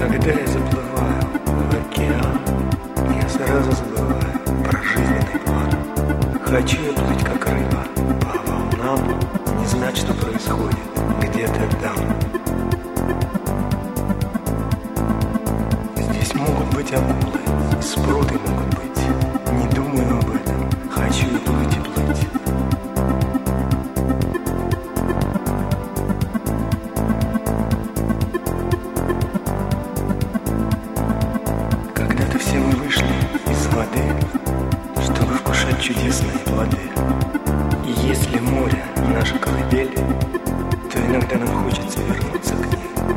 Когда я заплываю в океан, я сразу забываю про жизненный план. Хочу я плыть как рыба по волнам, не знать, что происходит где-то там. Здесь могут быть акулы, спруты могут быть. Не думаю об этом, хочу я плыть и плыть. Когда-то все мы вышли из воды, чтобы вкушать чудесные плоды. И если море наша колыбель, то иногда нам хочется вернуться к ней.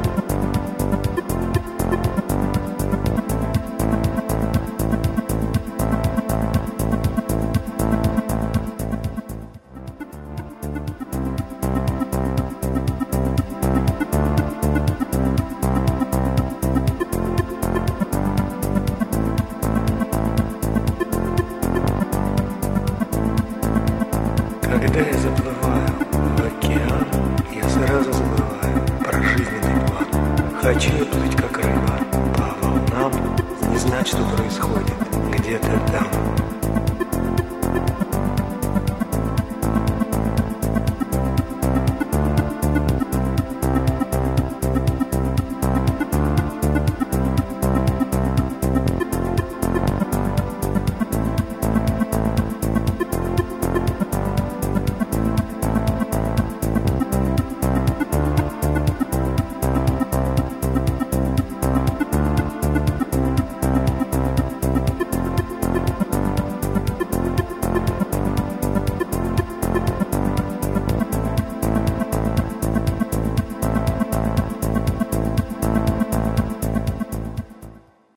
Когда я заплываю в океан, я сразу забываю про жизненный план. Хочу я плыть как рыба по волнам, не знать, что происходит где-то там.